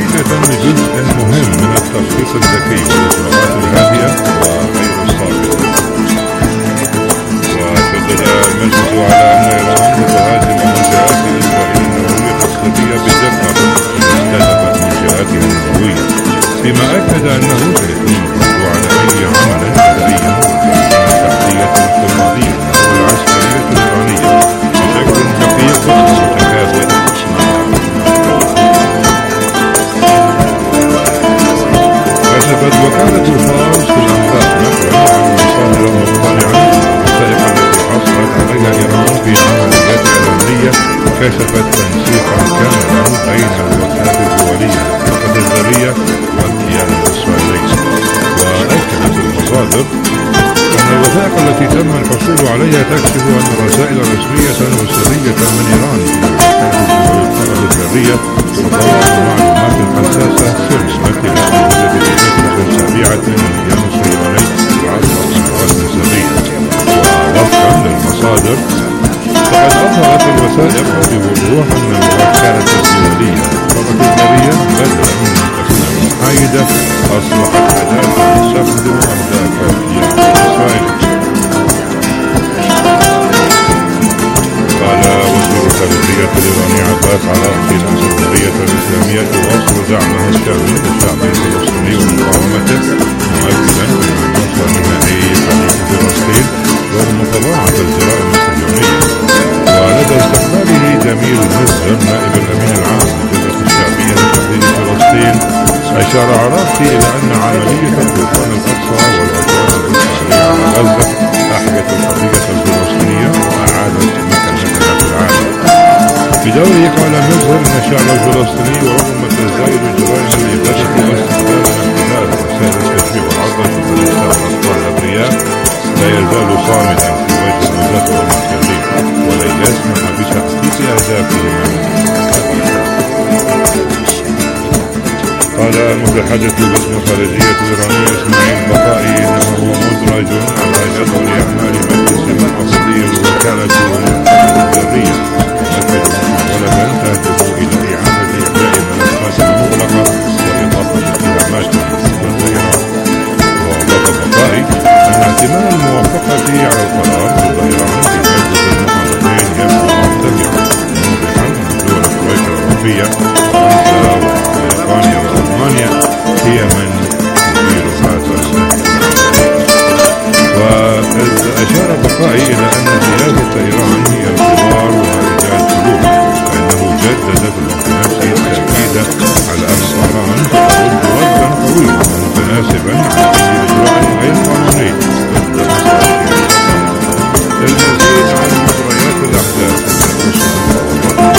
نتيجة لجزء مهم من التخطيط الذكي والإجراءات الهادئة وغير الصامتة. وشدد المجلس على أن إيران تهاجم منشآت إسرائيل النووية التسليحية بدقة إذا استهدفت منشآتها النووية، فيما أكد أنه سيتم الرد على أي عمل بدائي التحتية الاقتصادية والعسكرية الإيرانية بشكل دقيق ومتكافئ. كشفت وكالة فارس في الأنباء نقلا عن مصادر مطلعة الوثائق التي حصلت عليها إيران في عمليات إعلامية كشفت تنسيقا كاملا بين الوكالات الدولية للطاقة الذرية والكيان الإسرائيلي. وأكدت المصادر أن الوثائق التي تم الحصول عليها تكشف أن الرسائل الرسمية وسرية من إيران إلى وكالة الطاقة الذرية تتضمن المعلومات الحساسة سر ابتلاء وجود سريعة من الكيان الإيراني عبر قنوات سرية. ووفقا للمصادر فقد أظهرت الوثائق بوضوح أن الوكالة الدولية للطاقة الذرية بدلا من أن تكون محايدة أصبحت أداة تستخدم أهداف الكيان الإسرائيلي. قال وزير الخارجية الإيراني عباس عراقچي أن الجمهورية الإسلامية تواصل دعمها الشامل للشعب الفلسطيني ومقاومته، مؤكدا أن النصر النهائي حديث فلسطين رغم تضاعف الجرائم الصهيونية. ولدى استقباله جميل مصدر نائب الأمين العام للجبهة الشعبية لتحرير فلسطين، أشار عراقچي إلى أن عملية طوفان الأقصى والعدوان الإسرائيلي على غزة أحيت القضية الفلسطينية وأعادت مكانتها في العالم. بدوره قال مظهر أن الشعب الفلسطيني ورغم تزايد الجرائم الإبادة واستخدام الاحتلال وسائل التشويه والعرض لفلسطين والأطفال الأبرياء لا يزال صامدا في وجه الغزاة والمحتلين ولن يسمح بتحقيق أهدافهم. قال المتحدث باسم الخارجية الإيرانية إسماعيل بقائي إنه هو مدرج على جدول أعمال مجلس المقاصدي للوكالة والطاقة الذرية، يؤكد محاولة تهدف إلى إعادة إحياء ملفات مغلقة وإضافة اتهامات ضد إيران. وأضاف بقائي أن احتمال الموافقة على القرار ضد إيران في مجلس المحافظين يبدو مرتفعا، موضحا أن دول الكويت الأوروبية فرنسا وبريطانيا وألمانيا هي من تدير هذا السهم. وأشار بقائي إلى أن سياسة إيران هي الحوار ورجال قلوب، فإنه جدد في الوقت نفسه التأكيد على أن طهران ترد ردا قويا ومتناسبا على أي إجراء غير قانوني ضد مصالحها. للمزيد عن مجريات الأحداث التي تشهد المفاوضات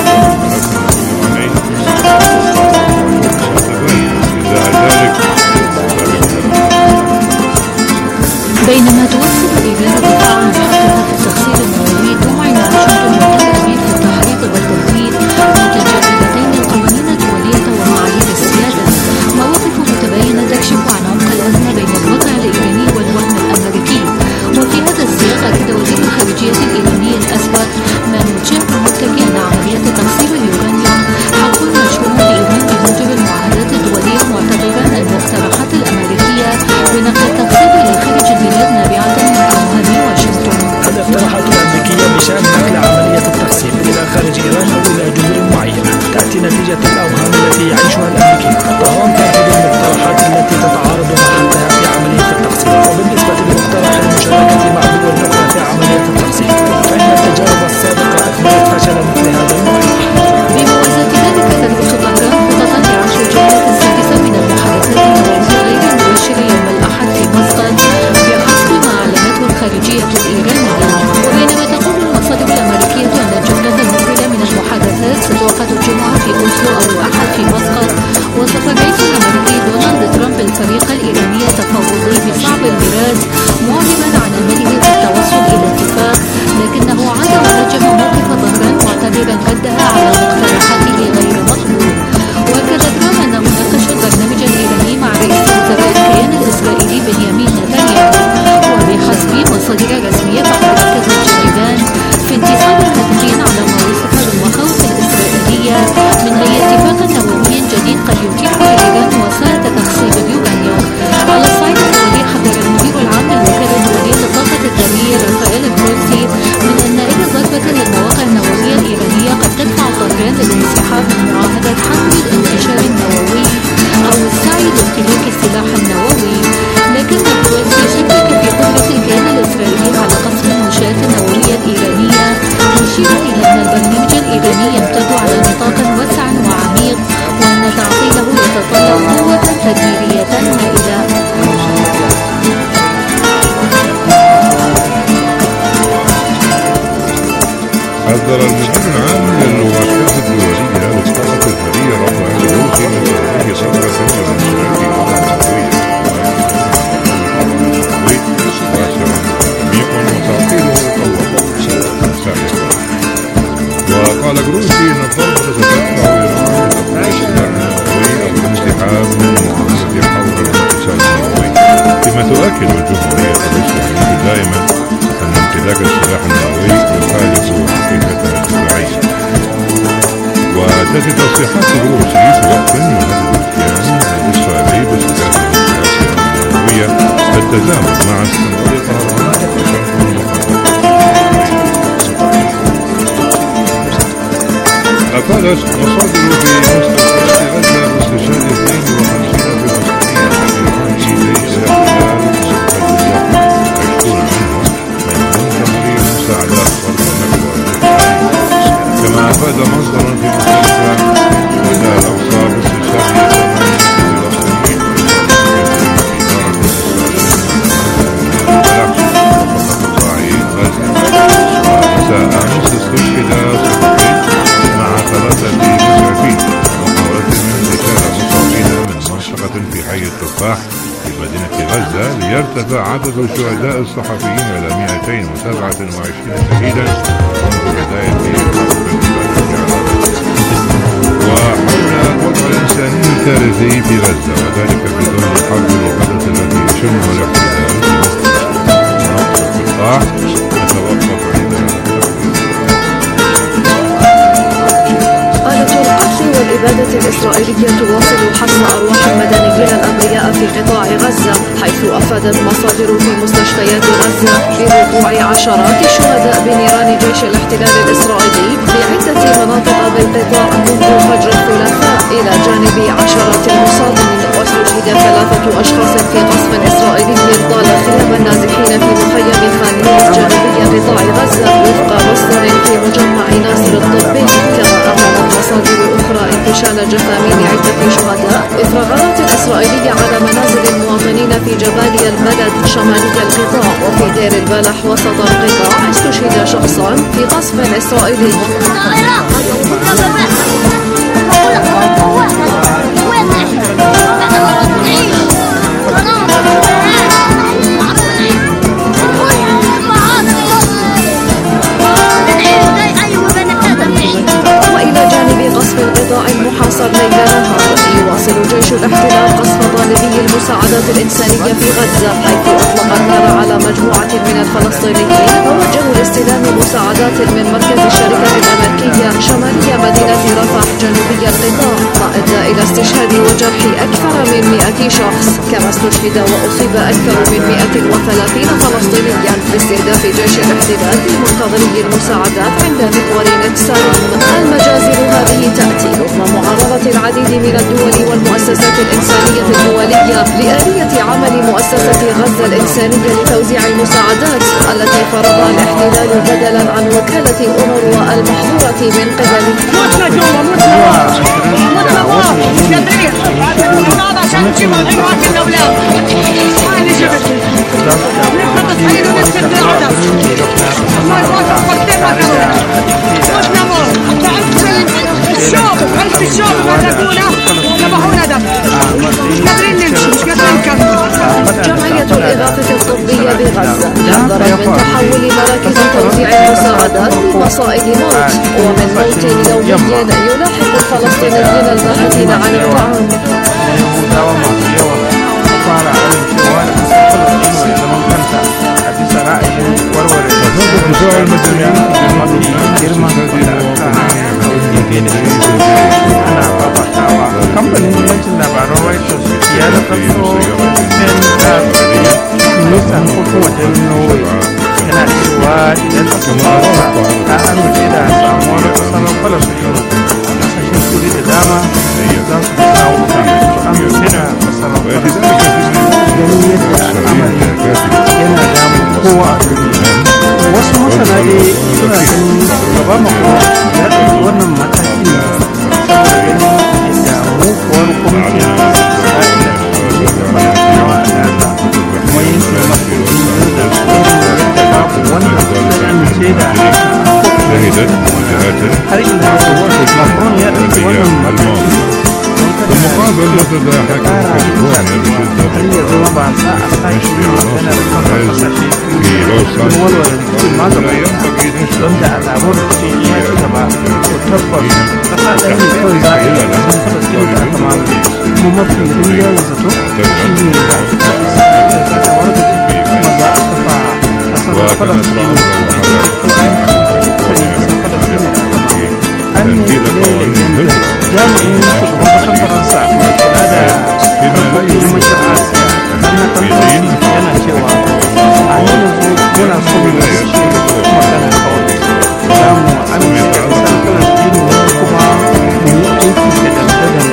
بينما توصل إيران الدفاع عن حقها في التخزين النووي، تعلن واشنطن والتدريب في التحريض والتهديد متجاذبتين القوانين الدولية ومعايير السيادة. مواقف متباينة تكشف عن عمق الأزمة بين الوضع الإيراني والوهم الأمريكي. وفي هذا السياق أكد وزير الخارجية الإيراني الأسبق مانوتشيف متكئا أن عملية تخزين اليورانيوم حق مشروع لإيران بموجب المعاهدات الدولية، معتبرا المقترحات الأمريكية بنقل التخزين إلى خارج البلاد نابعة من أوهام واشنطن. الاقتراحات الأمريكية بشأن نقل عملية التخزين إلى خارج إيران أو إلى جزر معينة تأتي نتيجة الأوهام التي يعيشها الأمريكيون. طهران ترفض المقترحات التي تتعارض مع حقها في عملية التخزين. وبالنسبة لمقترح المشاركة مع دول أخرى في عملية التخزين، فإن التجارب السابقة أثبتت فشل مثل هذا المقترح. بموازاة ذلك تدرس طهران خططا لعقد الجولة السادسة من المحادثات النووية غير المباشرة يوم الأحد في مسقط بحسب ما أعلنته الخارجية الإيرانية. وبينما تقول المصادر الأمريكية أن الجولة المقبلة من المحادثات ستعقد الجمعة في أوسلو أو الأحد في مسقط، وصف الرئيس الأمريكي دونالد ترامب الفريق الإيراني التفاوضي بصعب الميراث، معربا عن أمله في التوصل إلى اتفاق، لكنه عاد ورجح موقف طهران معتبرا ردها على مقترحاته غير مقبول. وأكد ترامب أن مناقشة البرنامج الإيراني مع رئيس وزراء الكيان الإسرائيلي بنيامين نتنياهو. وبحسب مصادر رسمية فقد ركز الجانبان في انتصاب هاتفيا على ما وصف بالمخاوف الإسرائيلية من أي اتفاق نووي جديد قد بحسب روسي في وقت يهدد الكيان الإسرائيلي باستخدام النووية بالتزامن مع استمرار طهران أفادت مصادر في مستشفى غزة باستشهاد 52 فلسطينيا في الاحتلال مشهور منهم من تمرير مساعدات كما أفاد مصدر في مستشفى غزة الأقصى باستشهاد 8 فلسطينيين مساء أمس استشهد مع 3 مسعفين وقوات من رجال مصابين من منطقة في حي التفاح في مدينة غزة ليرتفع عدد الشهداء الصحفيين إلى 227 شهيدا منذ بداية حرب وحول الوضع الإنساني الكارثي في غزة وذلك في ظل الحرب الوحدة التي يشنها الاحتلال في منطقة التفاح نتوقف والإبادة الإسرائيلية تواصل حصر أرواح المدنيين الأبرياء في قطاع غزة، حيث أفادت مصادر في مستشفيات غزة بوقوع عشرات الشهداء بنيران جيش الاحتلال الإسرائيلي في عدة مناطق بالقطاع منذ فجر الثلاثاء، إلى جانب عشرات المصابين. واستشهد 3 أشخاص في قصف إسرائيلي طال خيام النازحين في مخيم خان يونس جنوبي قطاع غزة وفق مصدر في مجمع ناصر الطبي. كما أعلنت مصادر أخرى انتشال جثامين عدة شهداء إثر غارات إسرائيلية على منازل المواطنين في جباليا البلد شمالي القطاع. وفي دير البلح وسط القطاع استشهد شخصان في قصف إسرائيلي. وإلى جانب قصف القطاع المحاصر ليل نهار، يواصل جيش الاحتلال قصف طالبي المساعدات الإنسانية في غزة، حيث أطلق النار على مجموعة من الفلسطينيين ووجهوا لاستلام مساعدات من مركز الشركة الأمريكية شمالي مدينة رفح جنوبي القطاع، ما أدى إلى استشهاد وجرح أكثر من 100 شخص. كما استشهد وأصيب أكثر من 130 فلسطينيا باستهداف جيش الاحتلال لمنتظري المساعدات عند محور نتساريم. المجازر هذه تأتي رغم معارضة العديد من الدول والمؤسسات الإنسانية الدولية لآلية عمل مؤسسة غزة الإنسانية لتوزيع المساعدات التي فرضها الاحتلال بدلا عن وكالة الأونروا المحظورة من قبل جمعية الإغاثة الطبية بغزة حذرت من تحول مراكز توزيع المساعدات لمصائد موت ومن موت يومي يلاحق الفلسطينيين الباحثين عن الطعام. kamfanin yancin labaran Reuters ya nakalto ministan harkokin wajen Norway yana cewa idan aka fara ta amince da samuwar kasar Falasɗinu kasashen Turai da dama za su kawo amince da kasar Falasɗinu ganin yadda al'amari yana damun kowa a duniya. Wasu masana dai suna ganin gaba mako ya ɗauki wannan mataki saboda ganin yadda muguwar kwamitin Isra'ila ke gaba da yawa a Gaza kuma yankin masu da yadda babu wanda zai amince da har ila Macron ya ɗauki wannan mataki بالمقابل نتضاحك الحجبون بشدة هل يظن بعض أحساس أنا رسالة في لوسان ولا ينبغي نشر الأمور الشيئية كما تطبق فقال لي كل ذلك ممثل الدنيا وزته تنفيذ قوانين الهجرة jami'in shugaban ƙasar Faransa mai kula da yammacin Asiya na tantanci yana cewa a yanzu muna so mu ce magana kawai za mu amince da ƙasar Falastinu kuma mu yi aiki da dandadan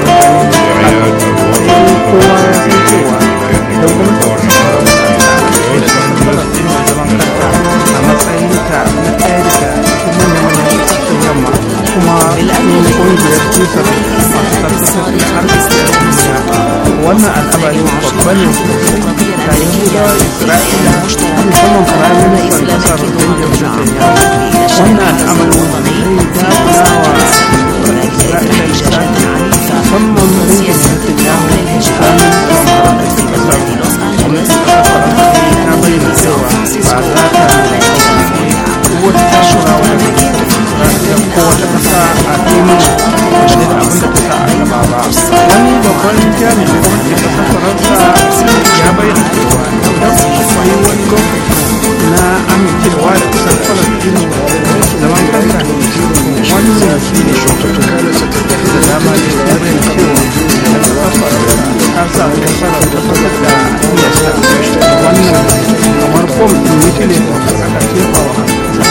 kowa ya san cewa idan gwamnatin Falastinu da zaman kanta a matsayinta na ɗaya daga cikin manyan ƙasashen yamma kuma ƙungiyar tusar masu tattalin arzikin duniya wannan al'amari babba ne ga yahudawa isra'ila musamman firaministan ƙasar benjamin netanyahu wannan al'amari zai dagulawa isra'ila lissafi musamman benjamin netanyahu tsakanin gwamnatin ƙasar faransa ta bayyana cewa ba za ta wata takurawa da kowace ƙasa a duniya game da abin da ta sa a gaba ba wani babban jami'in gwamnatin ƙasar faransa ya bayyana cewa idan akwai wani lokaci na amincewa da ƙasar falastinu zaman kanta wannan shi ne da dama da ya bayyana cewa ƙasar faransa ta samu nasarar tabbatar da aniyarta wannan kamar bom ɗin nukiliya da aka jefa wa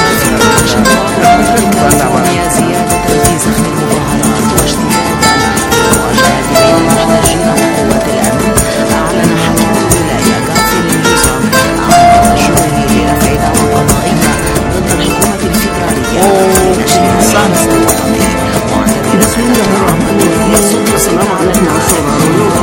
زيادة في زخم المظاهرات واشتداد المواجهات بين محتجين وقوات الأمن أعلن حاكم الولاية غافر اليوسف عن توجهه لرفع دعوى قضائية ضد الحكومة الفيدرالية لنشر السياسة الوطنية معتبرا أن الذي يصد السلام على العصر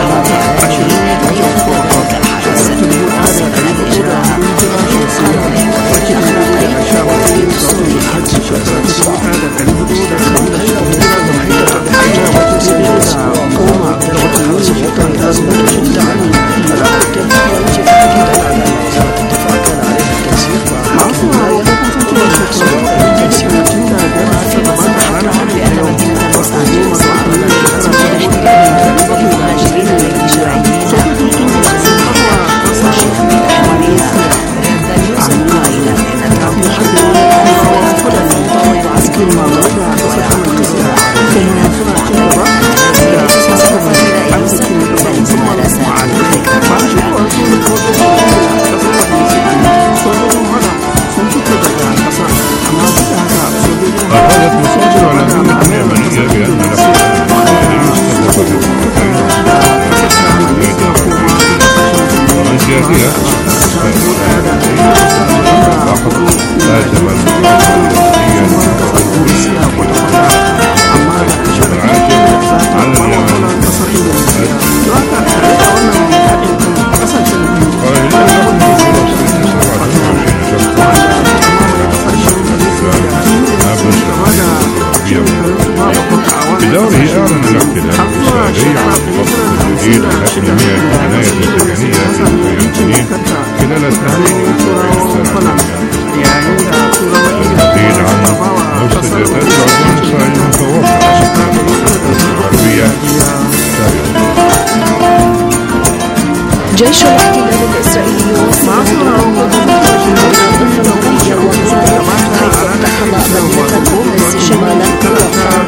جيش الاحتلال الإسرائيلي يواصل حيث اقتحم مدينة قدس شمال القدس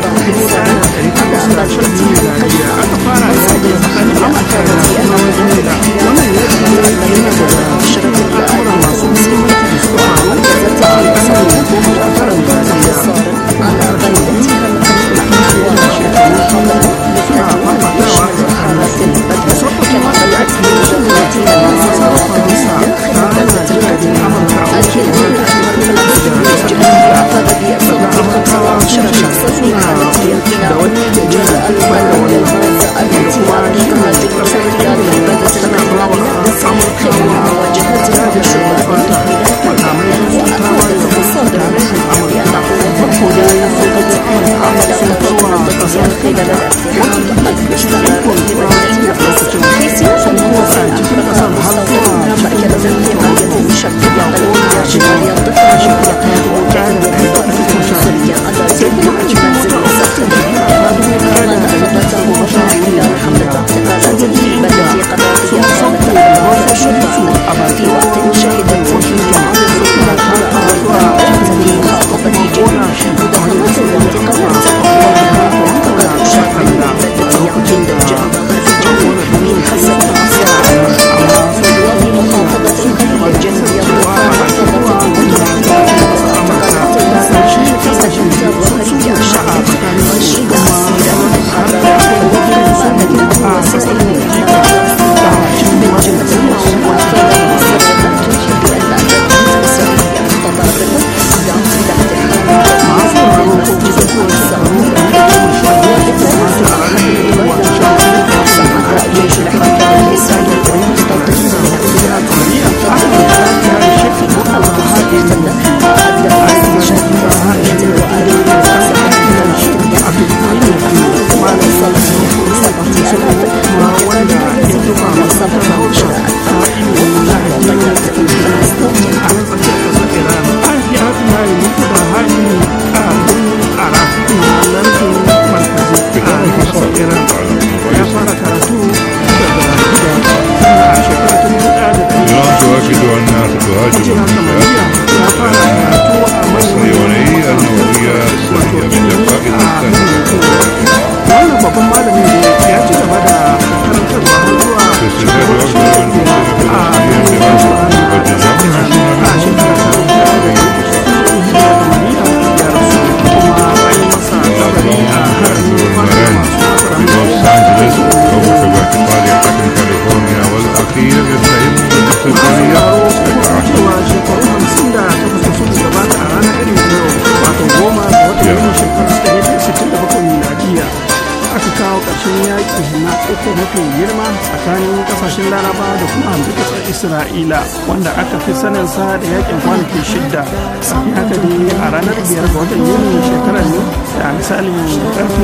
Isra'ila wanda aka fi saninsa da yakin kwanaki 6 kafin haka dai a ranar 5 ga watan Yuni shekarar ne da misalin karfe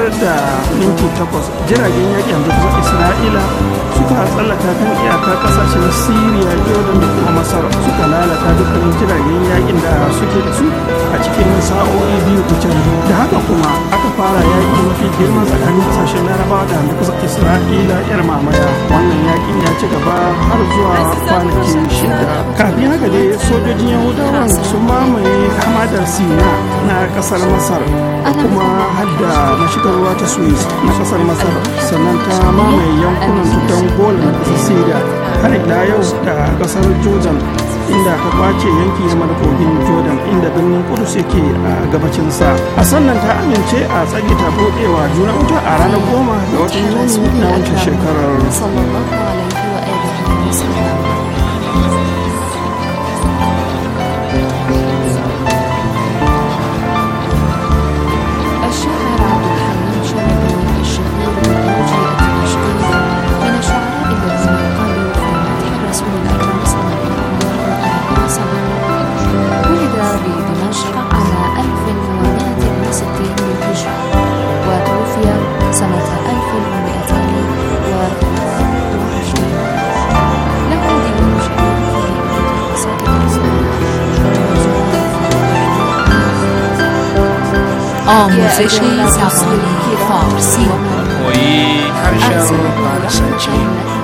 5:08 jiragen yakin hamsin Isra'ila suka tsallaka kan iyakar kasashen Syria, Jordan da kuma Masar suka lalata dukkanin jiragen yakin da suke da su a cikin sa'o'i biyu kucin. Da haka kuma aka fara yaki mafi girma tsakanin kasashen Larabawa da hamsin Isra'ila yar mamaya. Wannan yakin ya ci gaba har zuwa kwanaki 6. Kafin haka dai sojojin Yahudawan sun mamaye hamadar Sina na kasar Masar kuma hadda mashigar ruwa ta Suez na kasar Masar, sannan ta mamaye yankunan tutan Golan na kasar Syria har ila yau da kasar Jordan inda ta kwace yanki na kogin Jordan inda birnin Kudus yake a gabacinsa. A sannan ta amince a tsage ta buɗewa juna wuta a ranar 10 ga watan Yuni na wancan shekarar. آموزش زبان فارسی koyi harshen Farisanci.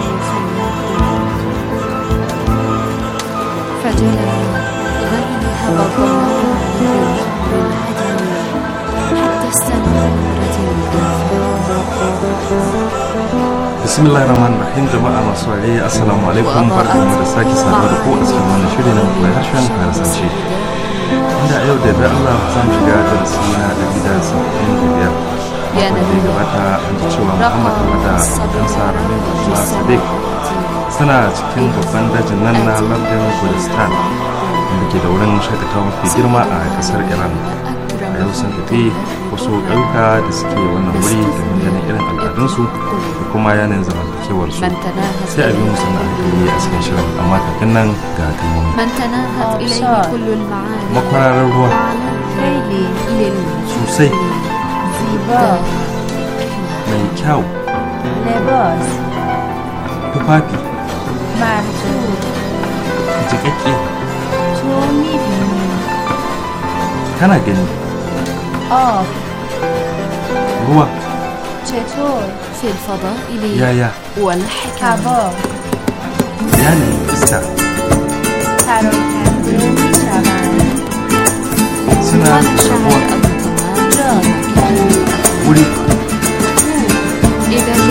Bismillahirrahmanirrahim, jama'a masu ware assalamu alaikum, barkanmu da sake saduwa da ku a cikin wannan shiri na koyi harshen Farisanci. Inda a yau da bai Allah za mu shiga darasi na 175. Wanda ya gabata an ji cewa Muhammad da abokansa Ramin da kuma Sadiq suna cikin babban dajin nan na lardin Kurdistan wanda ke da wurin shakatawa mafi girma a kasar Iran. A yau sun tafi wasu ƙauyuka da suke wannan wuri domin ganin irin al'adunsu da kuma yanayin zamantakewarsu. Sai a bi musu na hankali a cikin shirin, amma kafin nan ga kalmomi. Makwararar ruwa sosai, mai kyau, tufafi, jikakke, kana gani, ruwa, yaya, yanayin iska, suna rabuwa wuri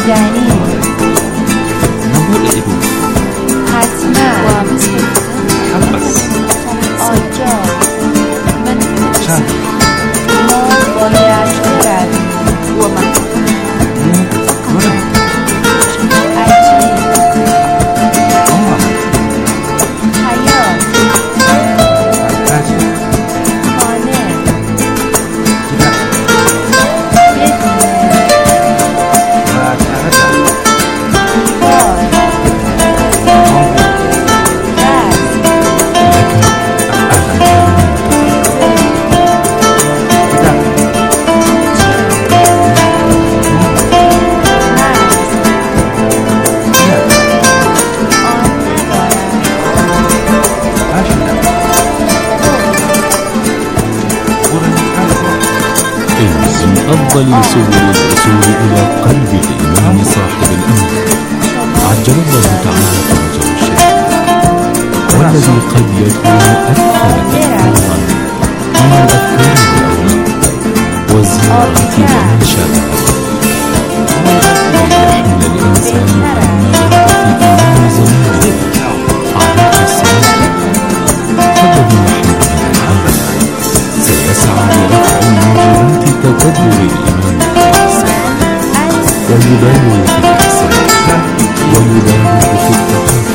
یعنی na buɗe ido حتما ومثل tabbas آنجا من can ما باید برویم ومن mu wurin عجیب ban mamaki حیات daji خانه gida بدون ba tare da دیوار bango رسم gida رسم iya آن ندارد tashi da wurin haihuwa إنس من أفضل سبل الوصول إلى قلب الإمام صاحب الأمر عجل الله تعالى فرجه الشريف والذي قد يكون أكثر تأثيرا من الأفكار اليوم والزيارات ومن شابهها ليحمل الإنسان هم رغبة إمام زمانه على السلام فالذي يحمل هذا الهم سيسعى لرفع موجبات تكبر الإمام الإنسان ويبالغ في الإحسان ويبالغ في التكافؤ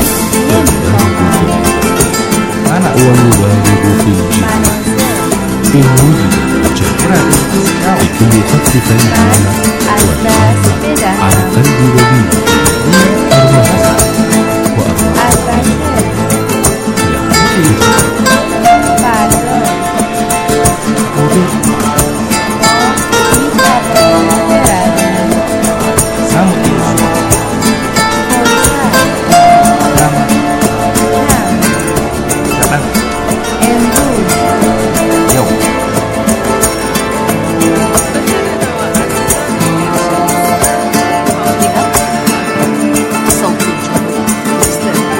ana ويبالغ في الجهاد إن وجد الوجه لكي يخفف الهم والهم على قلب وليه أرواحه وأرواحه البته فردا میتوانیم برویم za mu iya zuwa فرصت dama کم kaɗan امروز yau صوت الجمهور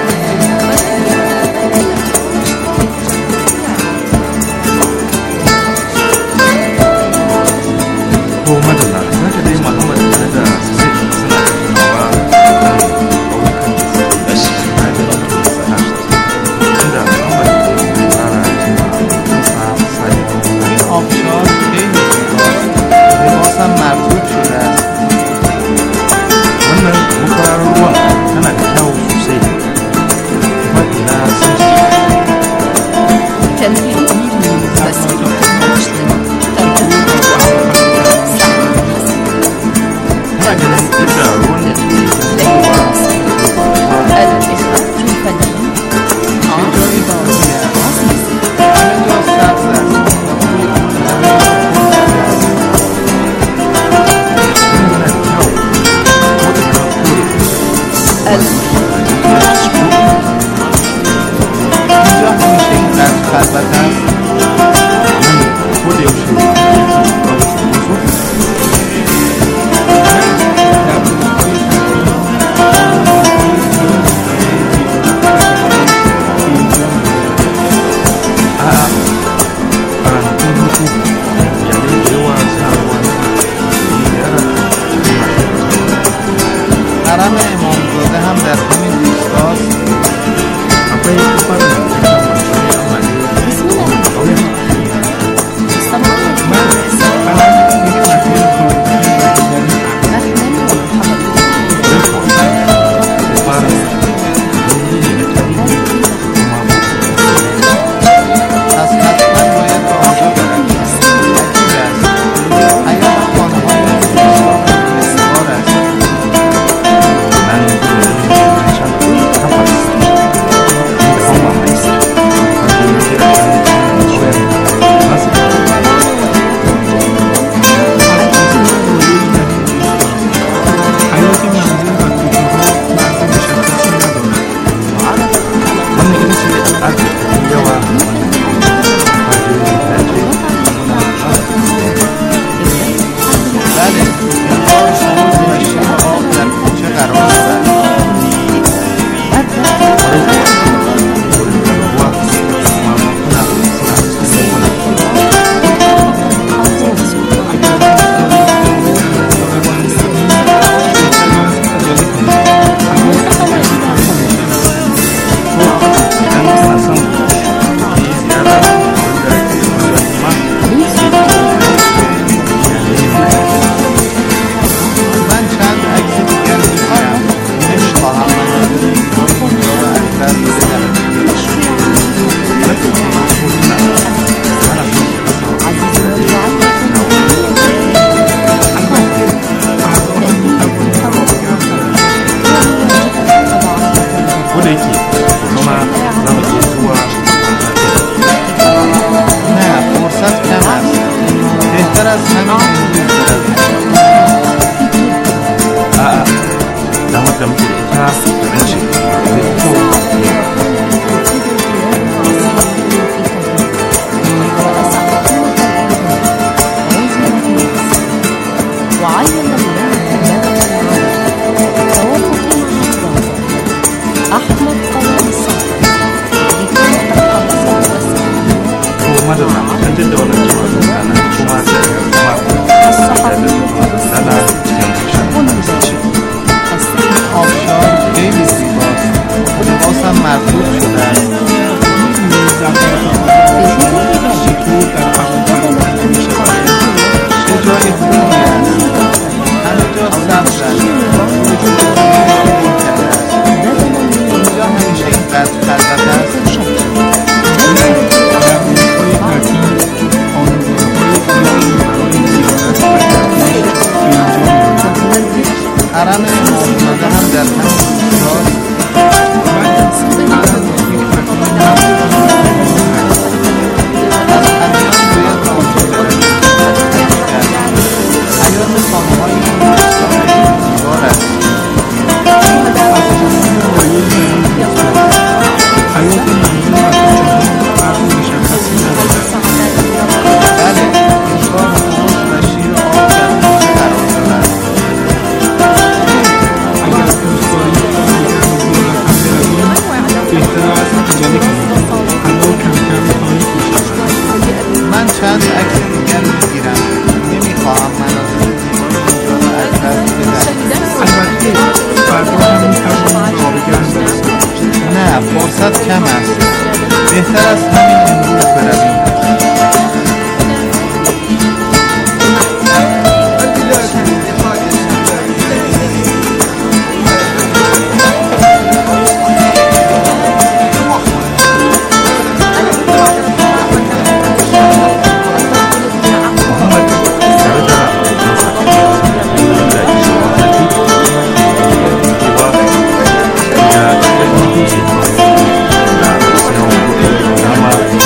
ko madalla za ka dai muhammad tare da sai suna tattaunawa kan ƙauyukan da suke da shi na da sana inda muhammad zai fara cewa kansa misali آبشار خیلی زیباست لباسم مربوط شده است wannan makwararar ruwan tana da kyau sosai kuma ina son shi تنفيذ مسيرة مجد تركب ina ganin yadda ruwan da ke fitowa الإخراج الفني جایی داخلی است همه جا سبز است yana da kyau ko ina kore اینجا همیشه اینقدر خلوت است nan ko da yaushe yake babu cunkoso حرف زد وجود این کرده است. اینجا همیشه اینقدر خلوت است. حرم امامزاده هم در همین روستاست. از همیان باید آنجا حیات خانه‌های این روستا خیلی زیبا است. حیات منزل و کوچه‌ها فرق مشخصی ندارد. بله، اینجا موش و شیر آب در کوچه قرار دارد. اگر دوست دارید بهتر است عجله کنید. هوا کم کم تاریک می‌شود. من چند عکس دیگر میگیرم. نمیخواهم مناظر زیبای اینجا را از دست بدهم. البته فردا هم می‌توانید به آبگرم برسید. نه، فرصت کم است. بهتر است همین امروز برویم. Nama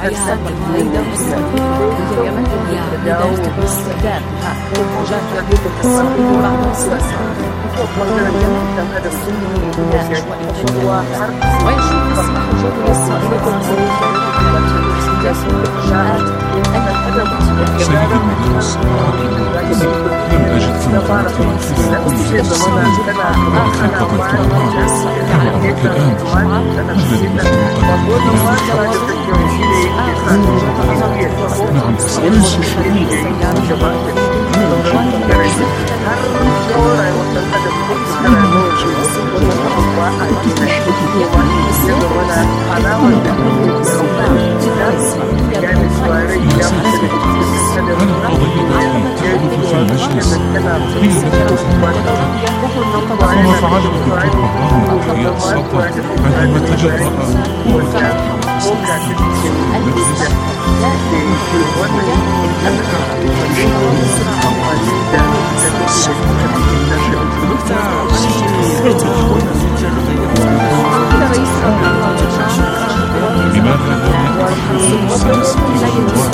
يستخدم هيدا اليمن بداية الاستعداد لمواجهة الصليب بعد السياسة ويشوف السلاح الجوي للصليب سيد المدرس لم أجد في مقالة الأنفذة كل السنة خطة الآن الذي نحن نعم أنا قضية تحدث في المجلس هي التي وما فعله الدكتور مهران الرئيس السلطة عندما تجرأ لماذا لا يتحدث سنسكي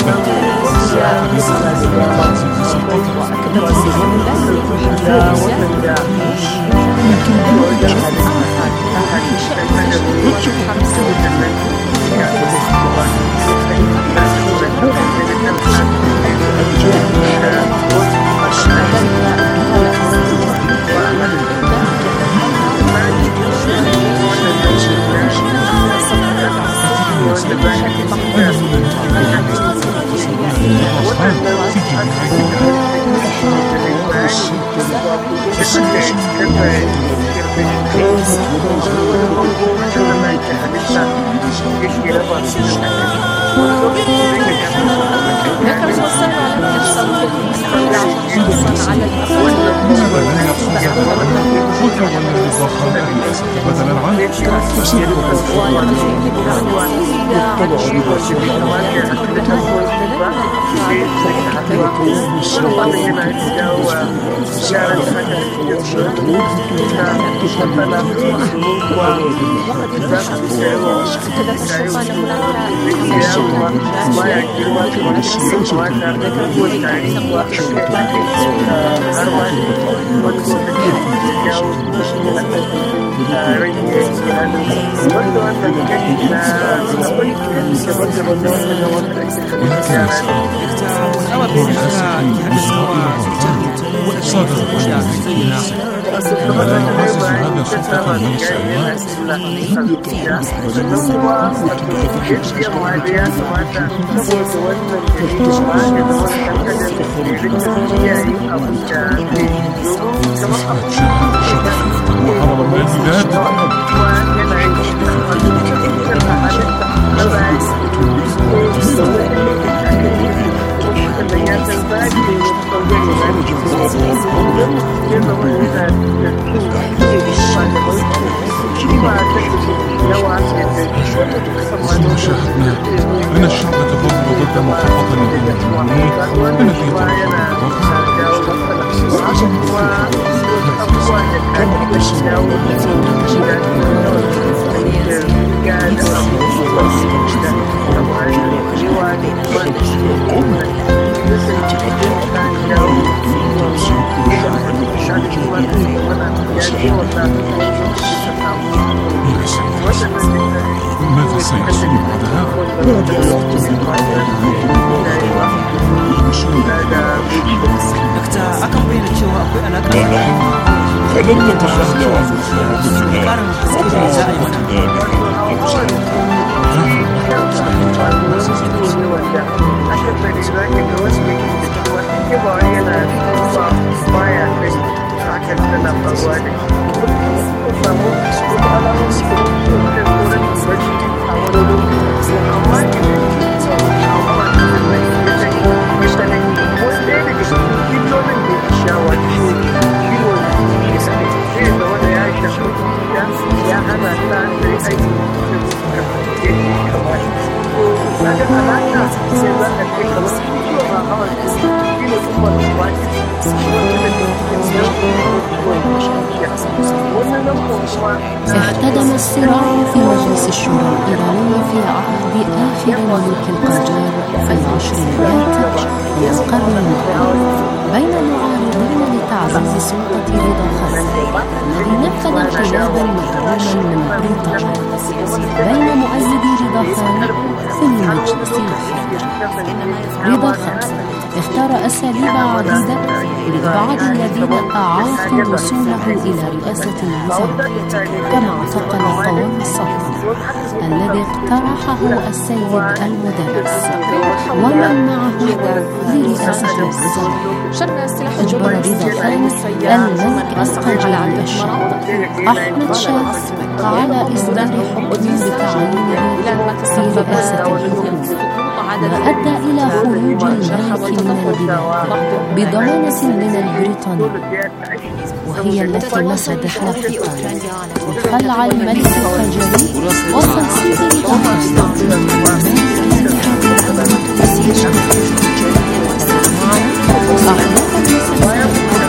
أن الشعب تضرر ضد محافظة المجنون التي ماذا سيحصل بعدها؟ احتدم الصراع في مجلس الشورى الإيراني في عهد آخر ملوك القاجار في العشرينيات من القرن الماضي بين المعارضين لتعزيز سلطة رضا خان الذي نفذ انقلابا مدعوما من بريطانيا بين مؤيدي رضا خان في المجلس الأخير. رضا خان اختار أساليب عديدة لإبعاد الذين أعاقوا وصوله إلى رئاسة الوزراء، كما اعتقل قوام السلطنة الذي اقترحه السيد المدرس ومن معه لرئاسة الوزراء. أجبر رضا خان الملك القاجاري الشاب أحمد شاه على إصدار حكم بتعيينه في رئاسة الحكومة، وأدى إلى خروج الملك من البلاد بضمانة من البريطانية، وهي التي مهدت لاحقا وخلع الملك القاجاري وتنصيب رضا خان.